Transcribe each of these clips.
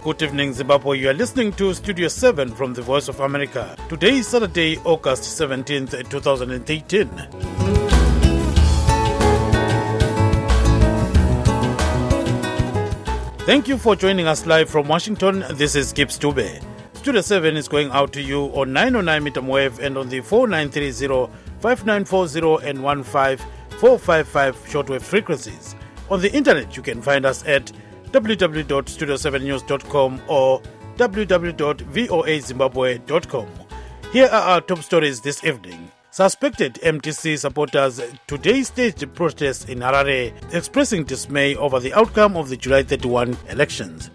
good evening, Zimbabwe. You are listening to Studio 7 from the Voice of America. Today is Saturday, August 17th, 2018. Thank you for joining us live from Washington. This is Gibbs Dube. Studio 7 is going out to you on 909 meter wave and on the 4930, 5940 and 15455 shortwave frequencies. On the internet, you can find us at www.studio7news.com or www.voazimbabwe.com. Here are our top stories this evening. Suspected MTC supporters today staged protests in Harare, expressing dismay over the outcome of the July 31 elections.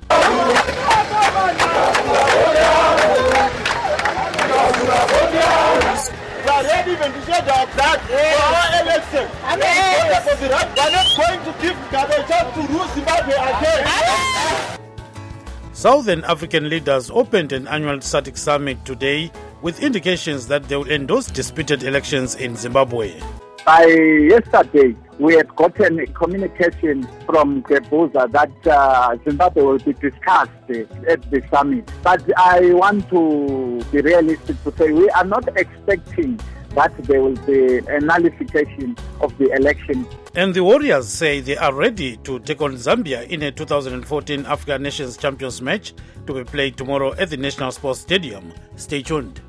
We are ready even to shed our blood for our election. We are not going to give Mugabe a chance to rule Zimbabwe again. Southern African leaders opened an annual SADC summit today with indications that they will endorse disputed elections in Zimbabwe. By yesterday, we had gotten a communication from Gebuza that Zimbabwe will be discussed at the summit. But I want to be realistic to say we are not expecting that there will be a nullification of the election. And the Warriors say they are ready to take on Zambia in a 2014 African Nations Champions match to be played tomorrow at the National Sports Stadium. Stay tuned.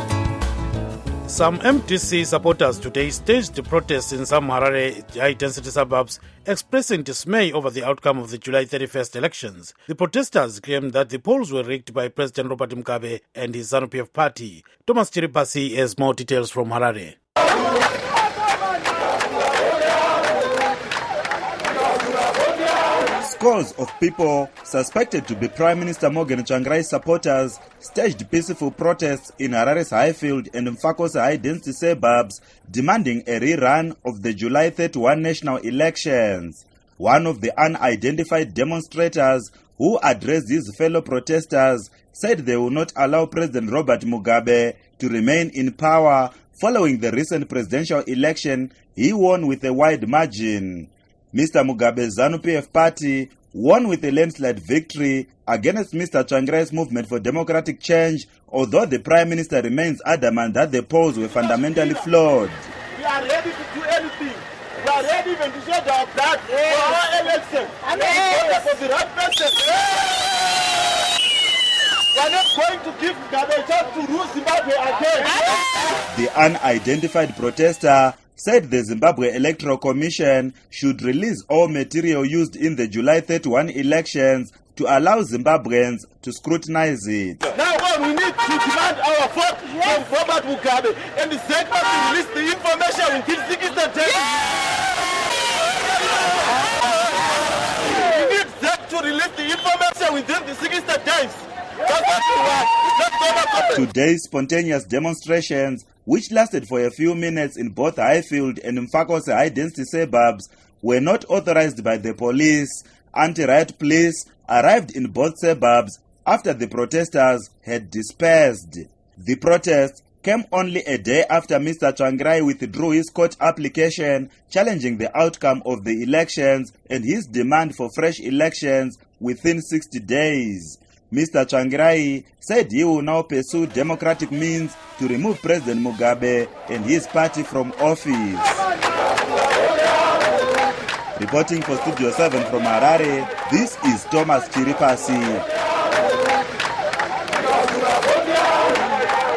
Some MTC supporters today staged protests in some Harare high-density suburbs, expressing dismay over the outcome of the July 31st elections. The protesters claimed that the polls were rigged by President Robert Mugabe and his ZANU-PF party. Thomas Chiripasi has more details from Harare. Scores of people suspected to be Prime Minister Morgan Tsvangirai's supporters staged peaceful protests in Harare's Highfield and Mfakose high-density suburbs, demanding a rerun of the July 31 national elections. One of the unidentified demonstrators who addressed his fellow protesters said they will not allow President Robert Mugabe to remain in power following the recent presidential election he won with a wide margin. Mr. Mugabe's ZANU-PF party won with a landslide victory against Mr. Tsvangirai's movement for democratic change, although the Prime Minister remains adamant that the polls were fundamentally flawed. We are ready to do anything. We are ready even to shed our blood for our election. For the right person. We are not going to give Mugabe a chance to rule Zimbabwe again. The unidentified protester said the Zimbabwe Electoral Commission should release all material used in the July 31 elections to allow Zimbabweans to scrutinize it. Now we need to demand our vote from Robert Mugabe, and the ZEC must release the information within 60 days. We need ZEC to release the information within the 60 days. Today's spontaneous demonstrations, which lasted for a few minutes in both Highfield and Mfakose high-density suburbs, were not authorized by the police. Anti-riot police arrived in both suburbs after the protesters had dispersed. The protest came only a day after Mr. Tsvangirai withdrew his court application challenging the outcome of the elections and his demand for fresh elections within 60 days. Mr. Tsvangirai said he will now pursue democratic means to remove President Mugabe and his party from office. Reporting for Studio 7 from Harare, this is Thomas Chiripasi.